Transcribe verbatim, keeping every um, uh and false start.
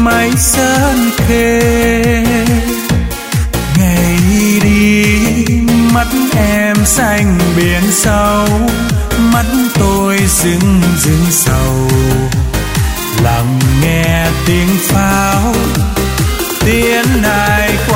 mây sơn khê. Ngày đi mắt em xanh biển sâu, mắt tôi rưng rưng sầu, lặng nghe tiếng pháo tiến hai qua